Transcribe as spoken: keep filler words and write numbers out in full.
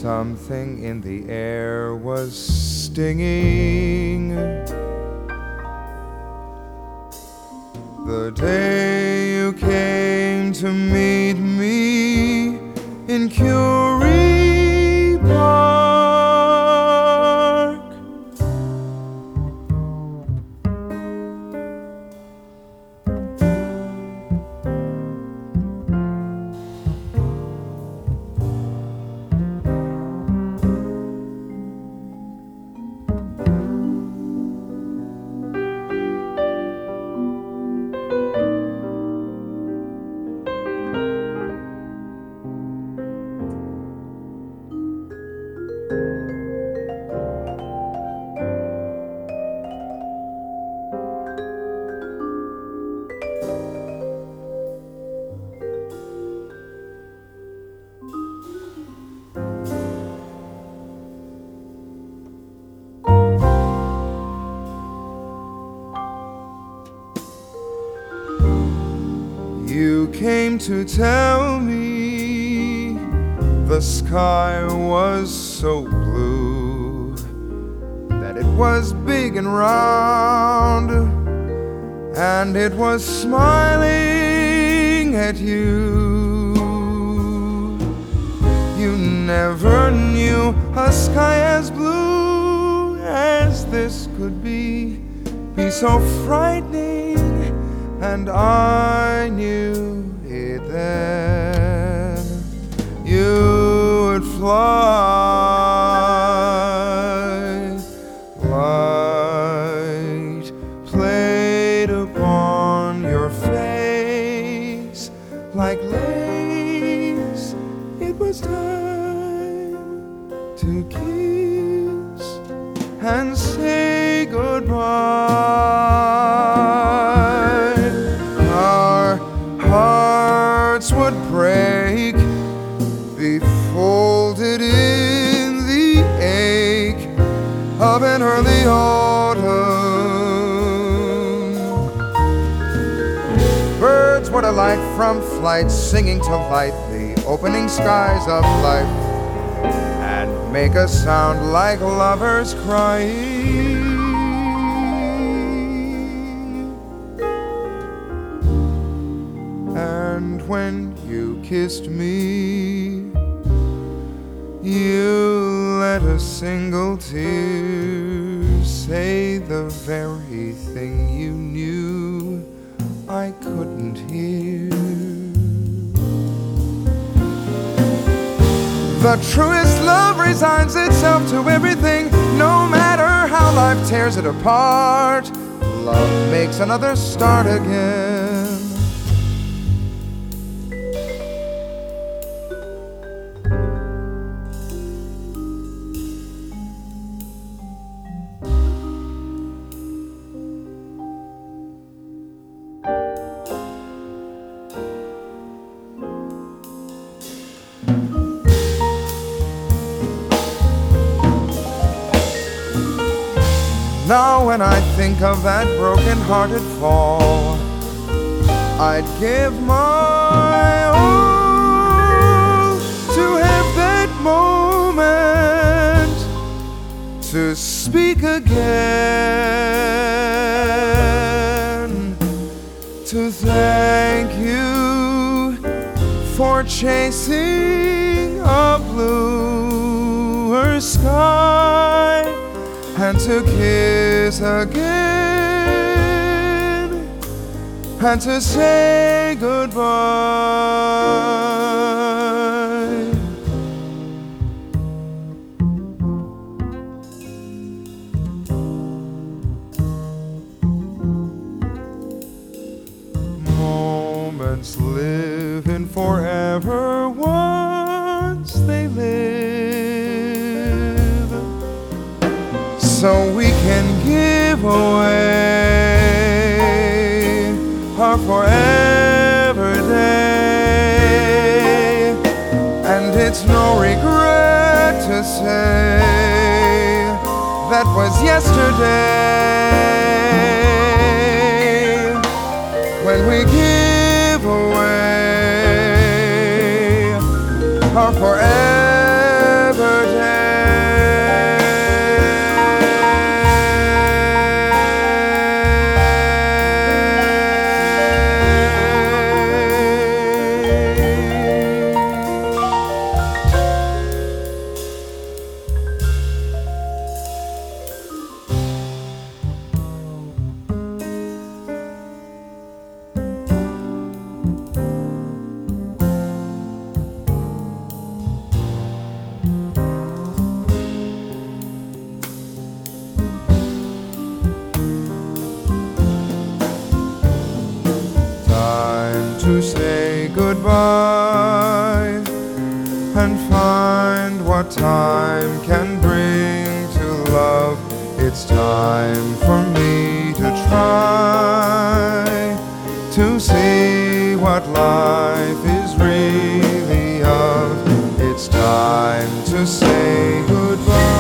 Something in the air was stinging. The day you came to meet me in Curie Park. You came to tell me the sky was so blue, that it was big and round, and it was smiling at you. You never knew a sky as blue as this could be, be so frightening. And I knew it then. You would fly, light played upon your face like lace. It was time to kiss and say goodbye. Hearts would break, be folded in the ache of an early autumn. Birds would alight from flight, singing to light the opening skies of life, and make a sound like lovers crying. And when you kissed me, you let a single tear say the very thing you knew I couldn't hear. The truest love resigns itself to everything, no matter how life tears it apart. Love makes another start again. Now when I think of that broken-hearted fall, I'd give my all to have that moment to speak again, to thank you for chasing a bluer sky, and to kiss again, and to say goodbye. Moments live in forever once they live, so we can give away our forever day. And it's no regret to say that was yesterday, when we give away our forever to say goodbye and find what time can bring to love. It's time for me to try to see what life is really of. It's time to say goodbye.